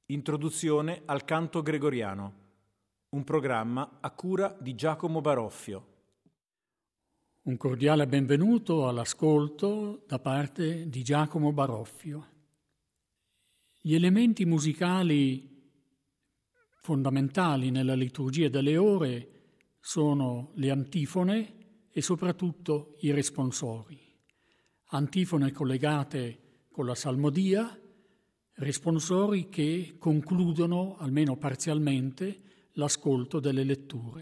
Introduzione al canto gregoriano, un programma a cura di Giacomo Baroffio. Un cordiale benvenuto all'ascolto da parte di Giacomo Baroffio. Gli elementi musicali fondamentali nella liturgia delle ore sono le antifone e soprattutto i responsori. Antifone collegate con la salmodia, responsori che concludono, almeno parzialmente, l'ascolto delle letture.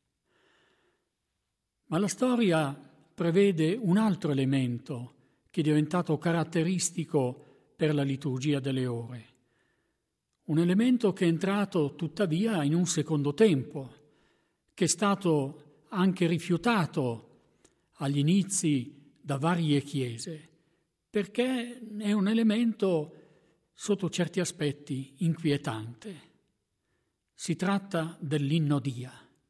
Ma la storia prevede un altro elemento che è diventato caratteristico per la liturgia delle ore. Un elemento che è entrato tuttavia in un secondo tempo, che è stato anche rifiutato agli inizi da varie chiese, perché è un elemento sotto certi aspetti inquietante. Si tratta dell'innodia.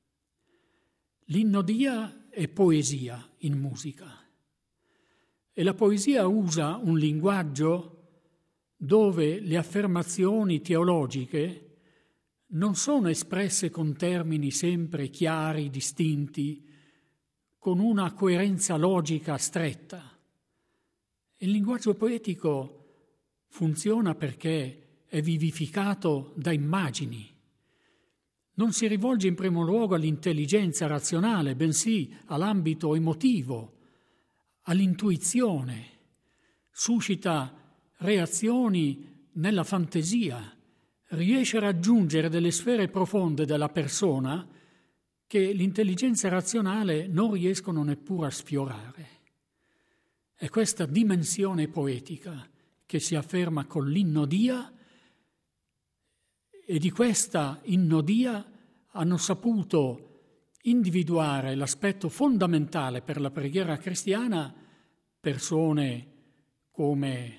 L'innodia è poesia in musica e la poesia usa un linguaggio dove le affermazioni teologiche non sono espresse con termini sempre chiari, distinti, con una coerenza logica stretta. Il linguaggio poetico funziona perché è vivificato da immagini. Non si rivolge in primo luogo all'intelligenza razionale, bensì all'ambito emotivo, all'intuizione. Suscita reazioni nella fantasia, riesce a raggiungere delle sfere profonde della persona che l'intelligenza razionale non riescono neppure a sfiorare. È questa dimensione poetica che si afferma con l'innodia, e di questa innodia hanno saputo individuare l'aspetto fondamentale per la preghiera cristiana persone come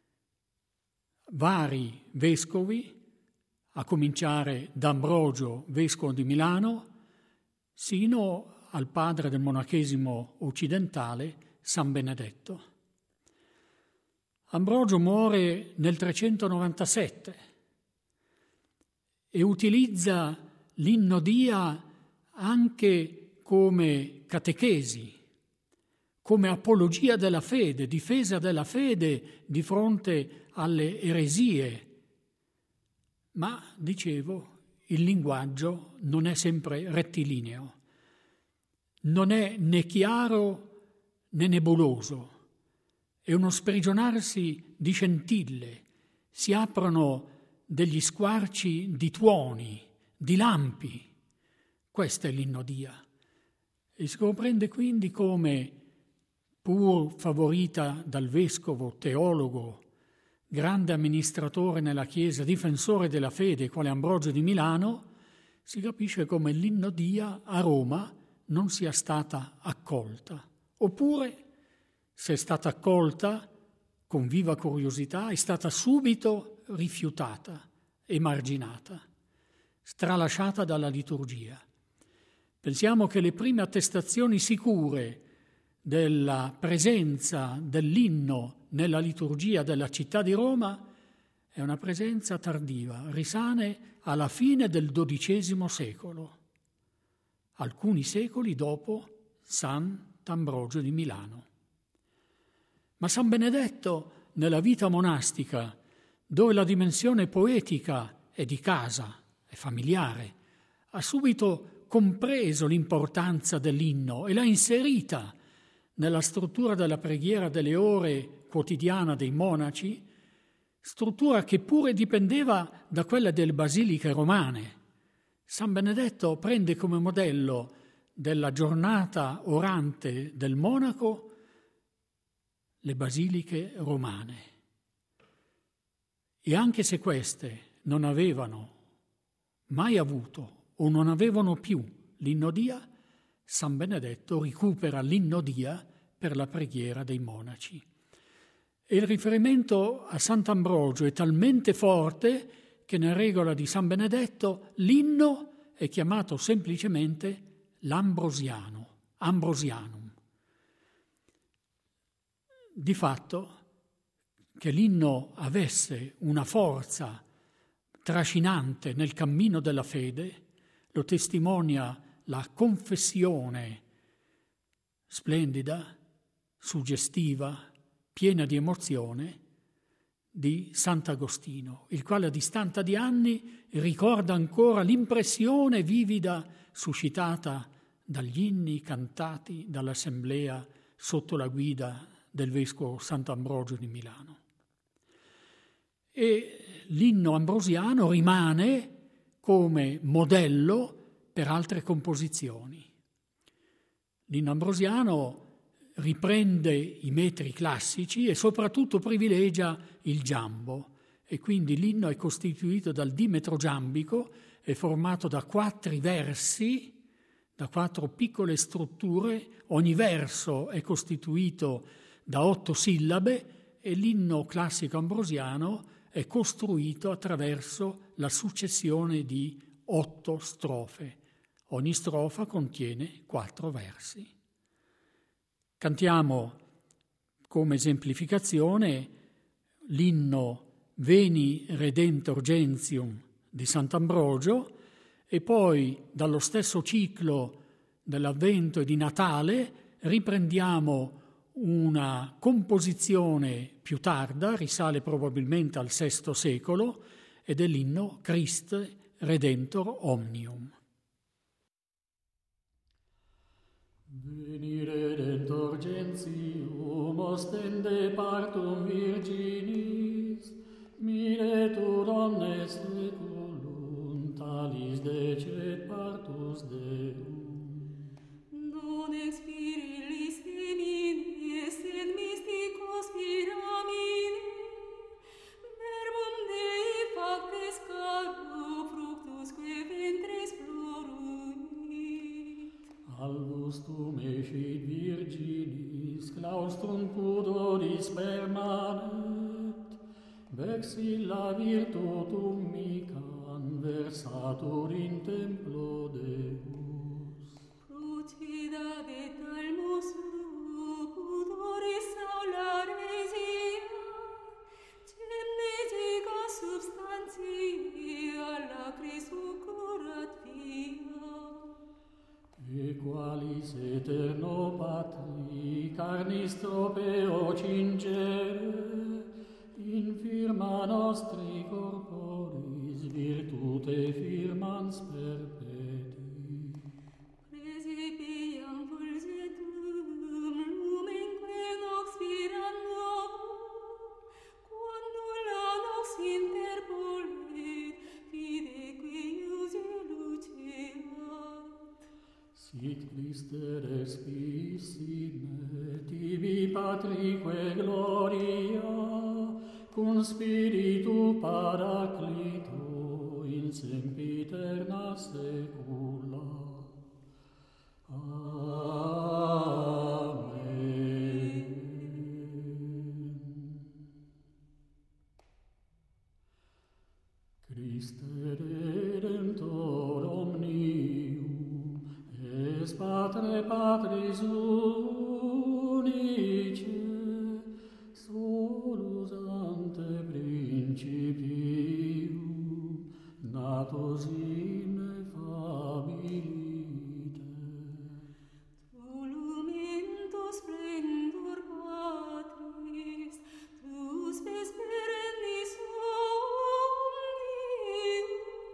vari vescovi, a cominciare da Ambrogio, vescovo di Milano, sino al padre del monachesimo occidentale, San Benedetto. Ambrogio muore nel 397 e utilizza l'innodia anche come catechesi, come apologia della fede, difesa della fede di fronte alle eresie. Ma, dicevo, il linguaggio non è sempre rettilineo, non è né chiaro né nebuloso. È uno sprigionarsi di scintille, si aprono degli squarci di tuoni, di lampi. Questa è l'innodia. E si comprende quindi come, pur favorita dal vescovo, teologo, grande amministratore nella Chiesa, difensore della fede, quale Ambrogio di Milano, si capisce come l'innodia a Roma non sia stata accolta. Oppure, se è stata accolta con viva curiosità, è stata subito rifiutata, emarginata, stralasciata dalla liturgia. Pensiamo che le prime attestazioni sicure della presenza dell'inno nella liturgia della città di Roma è una presenza tardiva, risale alla fine del XII secolo, alcuni secoli dopo Sant'Ambrogio di Milano. Ma San Benedetto, nella vita monastica, dove la dimensione poetica è di casa, è familiare, ha subito compreso l'importanza dell'inno e l'ha inserita nella struttura della preghiera delle ore quotidiana dei monaci, struttura che pure dipendeva da quella delle basiliche romane. San Benedetto prende come modello della giornata orante del monaco le basiliche romane. E anche se queste non avevano mai avuto o non avevano più l'innodia, San Benedetto recupera l'innodia per la preghiera dei monaci. E il riferimento a Sant'Ambrogio è talmente forte che nella regola di San Benedetto l'inno è chiamato semplicemente l'ambrosiano, ambrosianum. Di fatto che l'inno avesse una forza trascinante nel cammino della fede, lo testimonia la confessione splendida, suggestiva, piena di emozione di Sant'Agostino, il quale a distanza di anni ricorda ancora l'impressione vivida suscitata dagli inni cantati dall'assemblea sotto la guida del vescovo Sant'Ambrogio di Milano. E l'inno ambrosiano rimane come modello per altre composizioni. L'inno ambrosiano riprende i metri classici e soprattutto privilegia il giambo, e quindi l'inno è costituito dal dimetro giambico, è formato da 4 versi, da 4 piccole strutture, ogni verso è costituito da 8 sillabe e l'inno classico ambrosiano è costruito attraverso la successione di 8 strofe. Ogni strofa contiene 4 versi. Cantiamo come esemplificazione l'inno Veni Redentor Gentium di Sant'Ambrogio e poi dallo stesso ciclo dell'Avvento e di Natale riprendiamo una composizione più tarda, risale probabilmente al VI secolo, ed è l'inno Christe Redentor Omnium. Veni Redentor Gentium, ostende partum Virginis, miretur omnes seculum, talis decet partus Deum. Non expirillis semines et mysticos pyramide, verbum Dei factes caro fructusque ventris floruit. Albus tum escit virginis, claustrum pudoris permanet, vexilla virtutum mican versatur in templo Deus. Crucidadet almus pudoris aula resia, cemnetico substantia lacris ucurat via. E qualis eterno Patri carnis tropeo cingere, infirma nostri corporis virtute firmans perpeti. Presipiam fulgetum lumenque nox firando, quod nulla nox interpolit, fideque iusio luceat. Sit Christe respissime, tibi Patrique gloria, cum Spiritu Paraclito in sempiterna secula. Amen. Christe Redentor omnium, es Patre Patris unice, solus ante principium, natus ineffabilite. Tu lumentus splendor Patris, tu spes perennis omnium,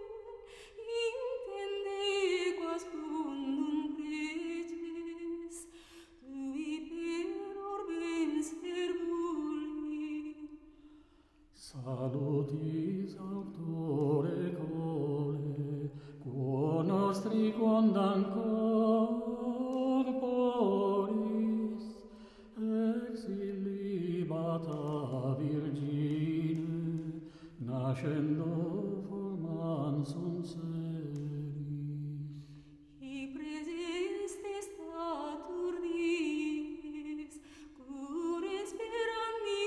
intende quas fundum preces, tui per orbem servuli. Salutis auctore cole, quo nostri quondam corporis, ex illibata Virgine, nascendo formans sunt seris. Hi preseste statur dies, cur sperandi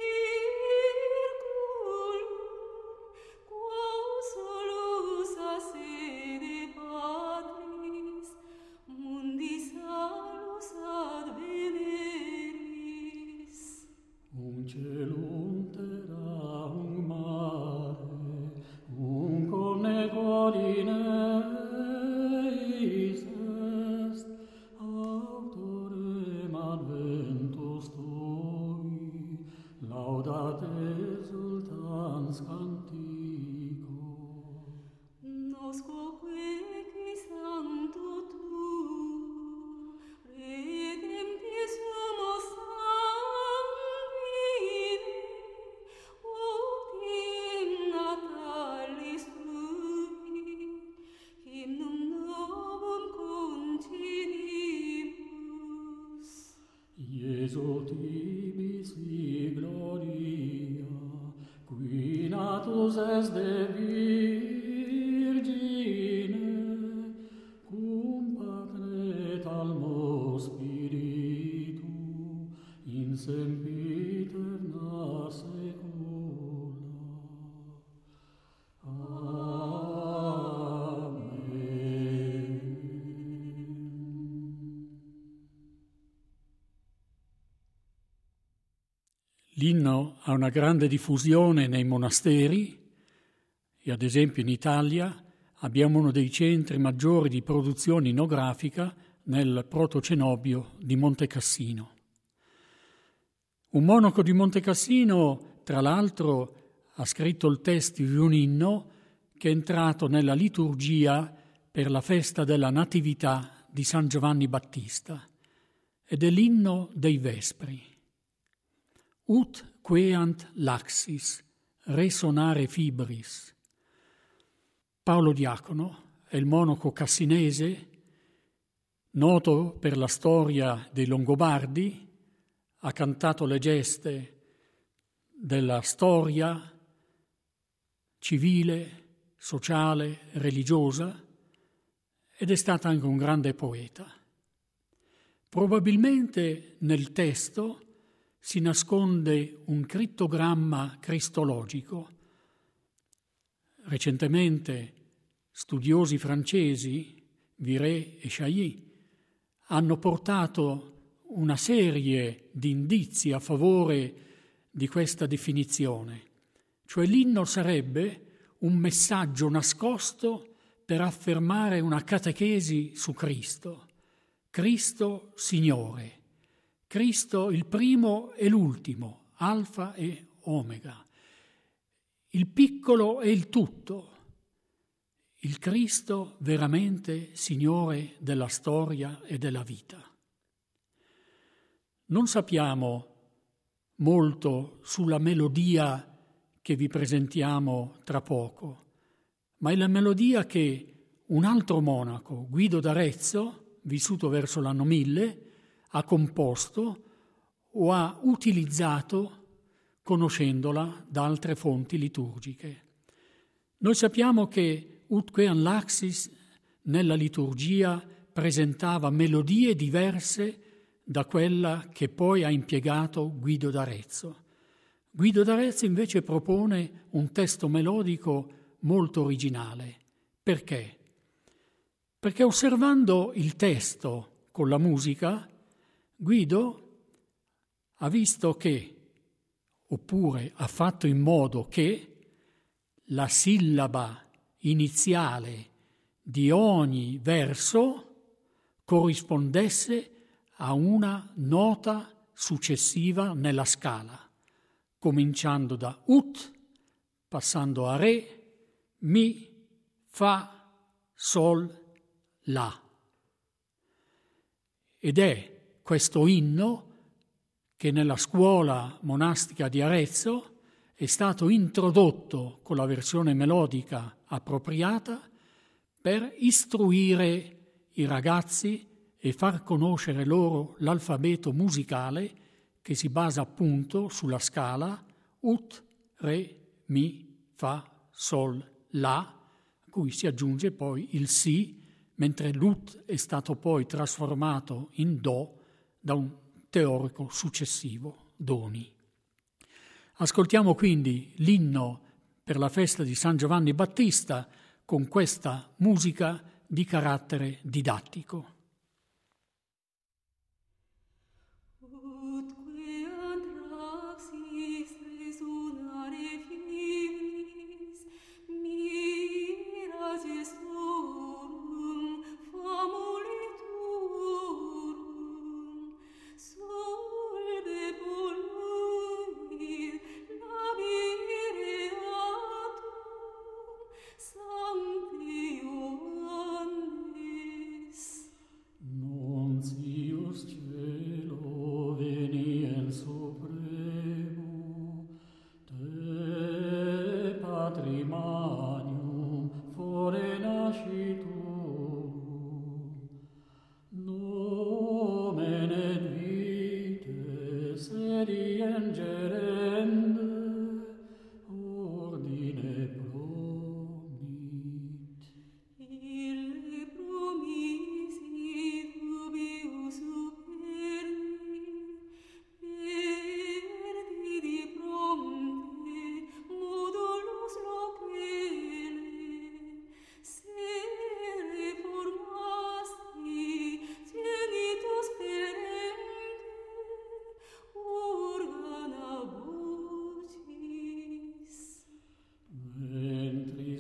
circulum, quo solus a sede Patris, mundi salus adveneris. Un celum terra, un mare, tibi gloria, qui natus est de Virgine, cum pacret almo spiritu, in sempiterna secula. L'inno ha una grande diffusione nei monasteri e ad esempio in Italia abbiamo uno dei centri maggiori di produzione innografica nel protocenobio di Monte Cassino. Un monaco di Monte Cassino, tra l'altro, ha scritto il testo di un inno che è entrato nella liturgia per la festa della Natività di San Giovanni Battista ed è l'inno dei Vespri. Ut queant laxis, resonare fibris. Paolo Diacono è il monaco cassinese, noto per la storia dei Longobardi, ha cantato le geste della storia civile, sociale, religiosa ed è stato anche un grande poeta. Probabilmente nel testo si nasconde un crittogramma cristologico. Recentemente studiosi francesi, Viret e Chailly, hanno portato una serie di indizi a favore di questa definizione, cioè l'inno sarebbe un messaggio nascosto per affermare una catechesi su Cristo, Cristo Signore, Cristo il primo e l'ultimo, Alfa e Omega, il piccolo e il tutto, il Cristo veramente Signore della storia e della vita. Non sappiamo molto sulla melodia che vi presentiamo tra poco, ma è la melodia che un altro monaco, Guido d'Arezzo, vissuto verso l'anno 1000, ha composto o ha utilizzato conoscendola da altre fonti liturgiche. Noi sappiamo che Ut queant laxis nella liturgia presentava melodie diverse da quella che poi ha impiegato Guido d'Arezzo. Guido d'Arezzo invece propone un testo melodico molto originale. Perché? Perché osservando il testo con la musica, Guido ha visto che, oppure ha fatto in modo che, la sillaba iniziale di ogni verso corrispondesse a una nota successiva nella scala, cominciando da Ut, passando a Re, Mi, Fa, Sol, La. Ed è questo inno che nella scuola monastica di Arezzo è stato introdotto con la versione melodica appropriata per istruire i ragazzi e far conoscere loro l'alfabeto musicale che si basa appunto sulla scala Ut, Re, Mi, Fa, Sol, La, a cui si aggiunge poi il Si, mentre l'Ut è stato poi trasformato in Do da un teorico successivo, Doni. Ascoltiamo quindi l'inno per la festa di San Giovanni Battista con questa musica di carattere didattico.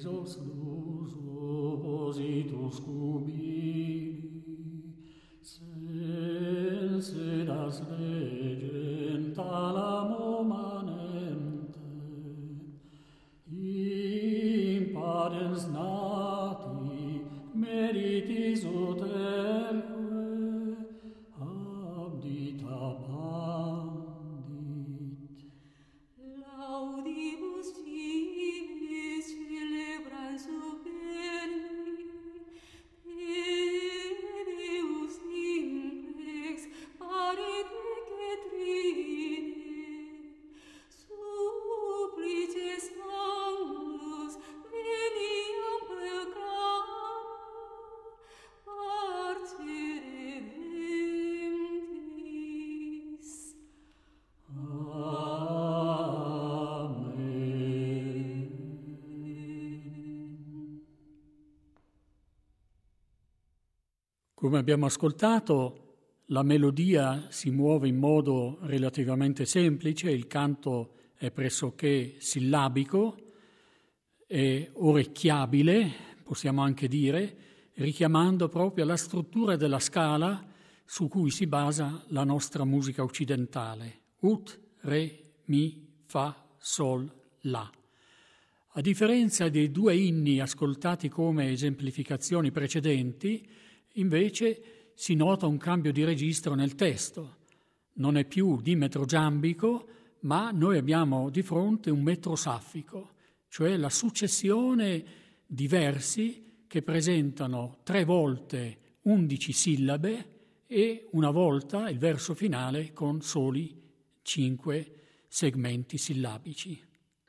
esos lus oppositus cubili, sensedas legent alamo manente, impadens nati meritis uterque, abdita bandit. Laudibus civis celebran superni, Deus imprex parete que trine, supplices angus veniam proclama, parce redemptis. Come abbiamo ascoltato, la melodia si muove in modo relativamente semplice, il canto è pressoché sillabico, è orecchiabile, possiamo anche dire, richiamando proprio la struttura della scala su cui si basa la nostra musica occidentale. Ut, re, mi, fa, sol, la. A differenza dei due inni ascoltati come esemplificazioni precedenti, invece si nota un cambio di registro nel testo. Non è più dimetro giambico, ma noi abbiamo di fronte un metro saffico, cioè la successione di versi che presentano 3 volte 11 sillabe e una volta il verso finale con soli 5 segmenti sillabici.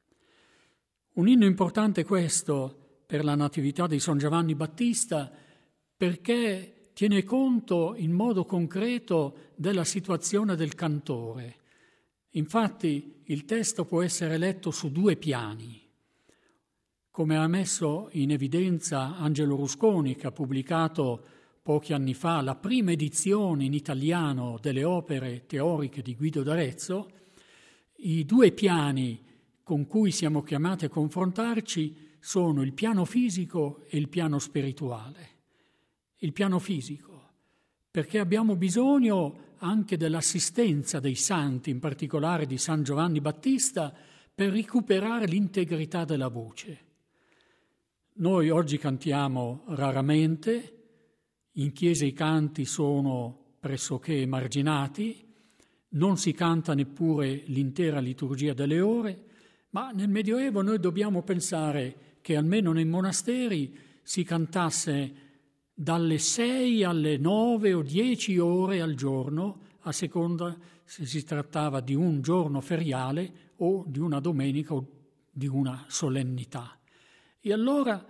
Un inno importante questo per la Natività di San Giovanni Battista, perché tiene conto in modo concreto della situazione del cantore. Infatti il testo può essere letto su 2 piani. Come ha messo in evidenza Angelo Rusconi, che ha pubblicato pochi anni fa la prima edizione in italiano delle opere teoriche di Guido d'Arezzo, i 2 piani con cui siamo chiamati a confrontarci sono il piano fisico e il piano spirituale. Il piano fisico, perché abbiamo bisogno anche dell'assistenza dei santi, in particolare di San Giovanni Battista, per recuperare l'integrità della voce. Noi oggi cantiamo raramente, in chiesa i canti sono pressoché emarginati, non si canta neppure l'intera liturgia delle ore, ma nel Medioevo noi dobbiamo pensare che almeno nei monasteri si cantasse dalle 6 alle 9 o 10 ore al giorno, a seconda se si trattava di un giorno feriale o di una domenica o di una solennità. E allora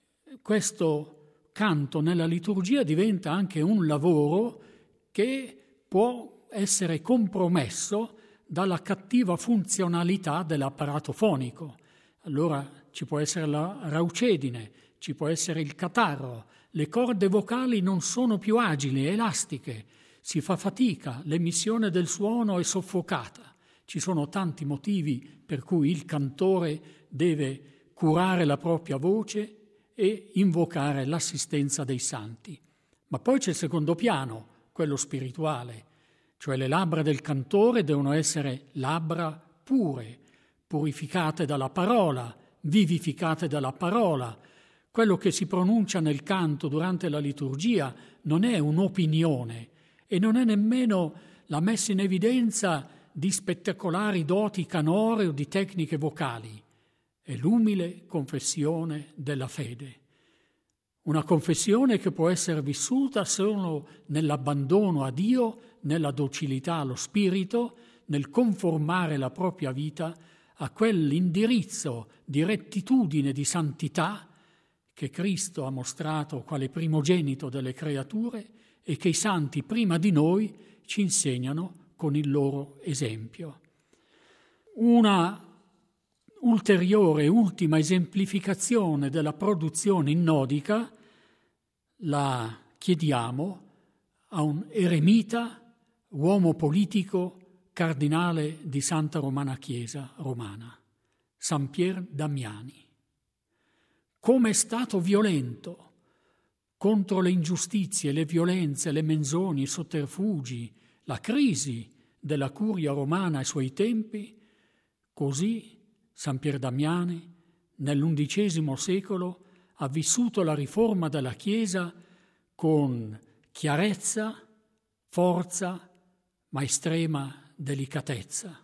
questo canto nella liturgia diventa anche un lavoro che può essere compromesso dalla cattiva funzionalità dell'apparato fonico. Allora ci può essere la raucedine, ci può essere il catarro, le corde vocali non sono più agili, elastiche, si fa fatica, l'emissione del suono è soffocata. Ci sono tanti motivi per cui il cantore deve curare la propria voce e invocare l'assistenza dei santi. Ma poi c'è il secondo piano, quello spirituale, cioè le labbra del cantore devono essere labbra pure, purificate dalla parola, vivificate dalla parola. Quello che si pronuncia nel canto durante la liturgia non è un'opinione e non è nemmeno la messa in evidenza di spettacolari doti canore o di tecniche vocali. È l'umile confessione della fede. Una confessione che può essere vissuta solo nell'abbandono a Dio, nella docilità allo Spirito, nel conformare la propria vita a quell'indirizzo di rettitudine, di santità che Cristo ha mostrato quale primogenito delle creature e che i santi prima di noi ci insegnano con il loro esempio. Una ulteriore, ultima esemplificazione della produzione innodica la chiediamo a un eremita, uomo politico, cardinale di Santa Romana Chiesa Romana, San Pier Damiani. come è stato violento contro le ingiustizie, le violenze, le menzogne, i sotterfugi, la crisi della curia romana ai suoi tempi, così San Pier Damiani nell'undicesimo secolo ha vissuto la riforma della Chiesa con chiarezza, forza, ma estrema delicatezza.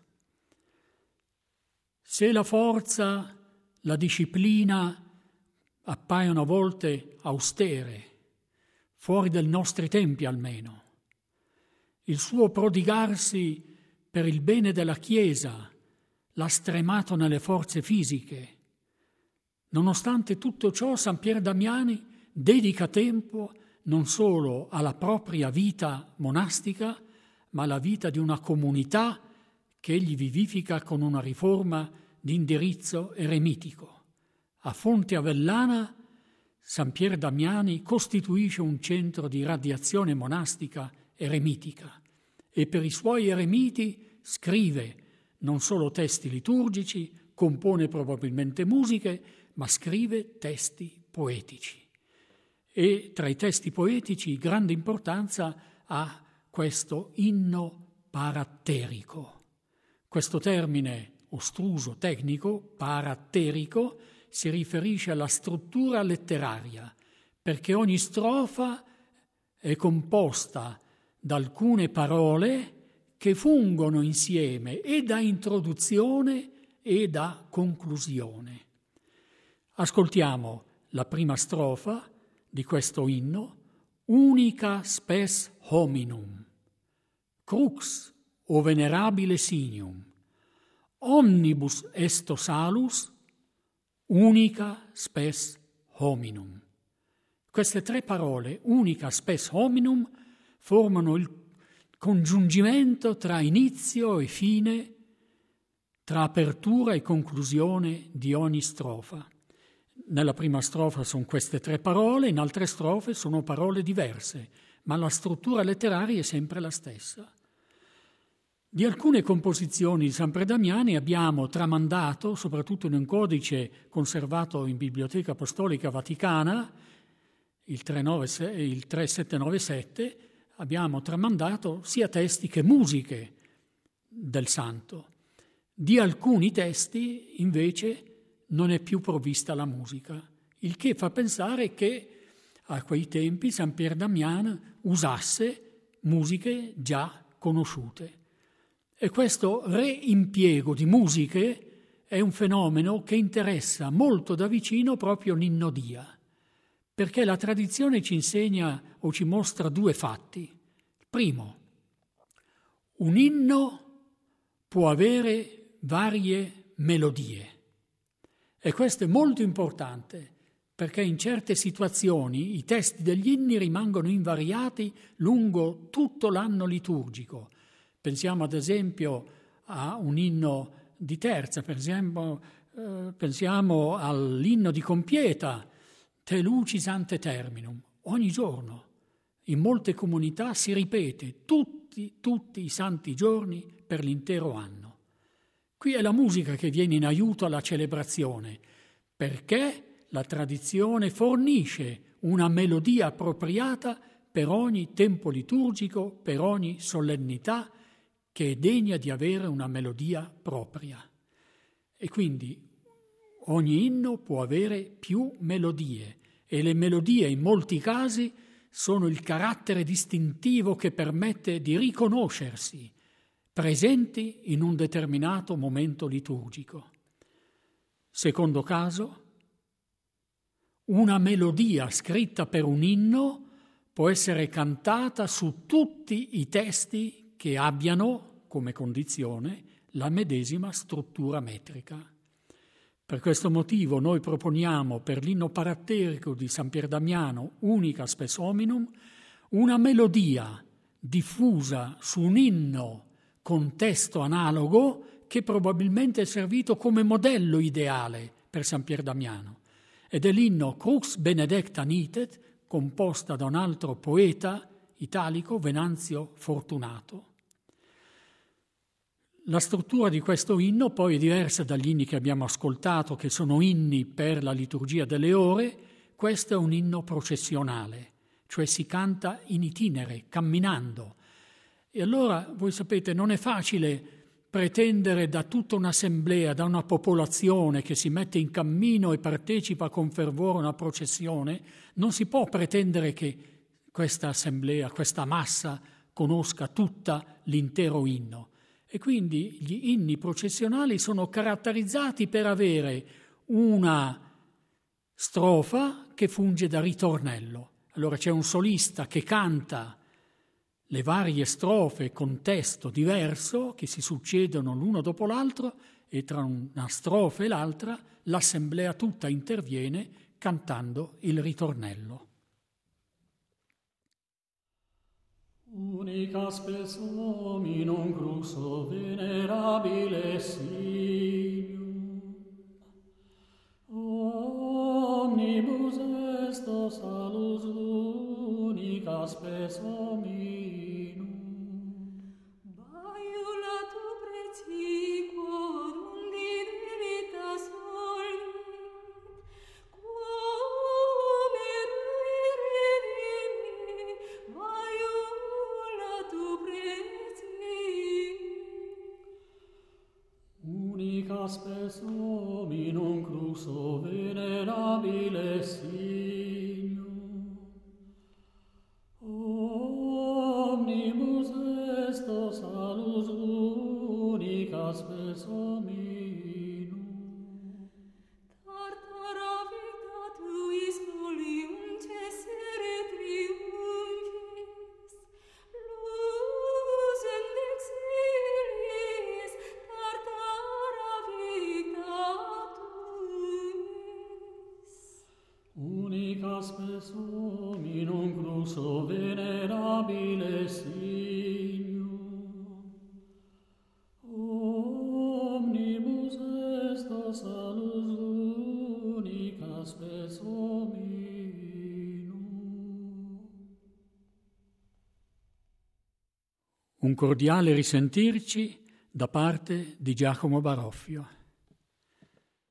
Se la forza, la disciplina appaiono a volte austere, fuori dai nostri tempi almeno, il suo prodigarsi per il bene della Chiesa l'ha stremato nelle forze fisiche. Nonostante tutto ciò, San Pier Damiani dedica tempo non solo alla propria vita monastica, ma alla vita di una comunità che egli vivifica con una riforma di indirizzo eremitico. A Fonte Avellana, San Pier Damiani costituisce un centro di radiazione monastica eremitica e per i suoi eremiti scrive non solo testi liturgici, compone probabilmente musiche, ma scrive testi poetici. E tra i testi poetici grande importanza ha questo inno paratterico. Questo termine ostruso, tecnico, paratterico, si riferisce alla struttura letteraria, perché ogni strofa è composta da alcune parole che fungono insieme e da introduzione e da conclusione. Ascoltiamo la prima strofa di questo inno, Unica spes hominum, crux o venerabile signum, omnibus esto salus, unica spes hominum. Queste tre parole, unica spes hominum, formano il congiungimento tra inizio e fine, tra apertura e conclusione di ogni strofa. Nella prima strofa sono queste tre parole, in altre strofe sono parole diverse, ma la struttura letteraria è sempre la stessa. Di alcune composizioni di San Pier Damiani abbiamo tramandato, soprattutto in un codice conservato in Biblioteca Apostolica Vaticana, il 3797, abbiamo tramandato sia testi che musiche del santo. Di alcuni testi, invece, non è più provvista la musica, il che fa pensare che a quei tempi San Pier Damiani usasse musiche già conosciute. E questo reimpiego di musiche è un fenomeno che interessa molto da vicino proprio l'inno dia, perché la tradizione ci insegna o ci mostra due fatti. Primo, un inno può avere varie melodie. E questo è molto importante, perché in certe situazioni i testi degli inni rimangono invariati lungo tutto l'anno liturgico. Pensiamo ad esempio a un inno di terza, per esempio, pensiamo all'inno di Compieta, Te lucis ante terminum. Ogni giorno, in molte comunità si ripete tutti i santi giorni per l'intero anno. Qui è la musica che viene in aiuto alla celebrazione, perché la tradizione fornisce una melodia appropriata per ogni tempo liturgico, per ogni solennità, che è degna di avere una melodia propria. E quindi ogni inno può avere più melodie, e le melodie in molti casi sono il carattere distintivo che permette di riconoscersi presenti in un determinato momento liturgico. Secondo caso, una melodia scritta per un inno può essere cantata su tutti i testi che abbiano, come condizione, la medesima struttura metrica. Per questo motivo noi proponiamo per l'inno paratterico di San Pier Damiano, Unica spes hominum, una melodia diffusa su un inno con testo analogo che probabilmente è servito come modello ideale per San Pier Damiano. Ed è l'inno Crux benedecta nitet, composta da un altro poeta italico, Venanzio Fortunato. La struttura di questo inno poi è diversa dagli inni che abbiamo ascoltato, che sono inni per la liturgia delle ore. Questo è un inno processionale, cioè si canta in itinere, camminando. E allora, voi sapete, non è facile pretendere da tutta un'assemblea, da una popolazione che si mette in cammino e partecipa con fervore a una processione, non si può pretendere che questa assemblea, questa massa, conosca tutta l'intero inno. E quindi gli inni processionali sono caratterizzati per avere una strofa che funge da ritornello. Allora c'è un solista che canta le varie strofe con testo diverso che si succedono l'uno dopo l'altro e tra una strofa e l'altra l'assemblea tutta interviene cantando il ritornello. Unica spes hominum cruxo venerabile signum, omnibus esto salus unica spes hominum. Baiula tu preciquor undi veritas olit, quum redimi, baiula tu preciquor. Unica spes hominum cruxo venerabile signum, omnibus esto salus unica spes hominum. Tartara vita tuis folium cessere triumphis, lusem dexilis, tartara vita tuis. Unica spes hominum cruxo venerabile signum, omnibus esto salus unica spes hominum. Un cordiale risentirci da parte di Giacomo Baroffio.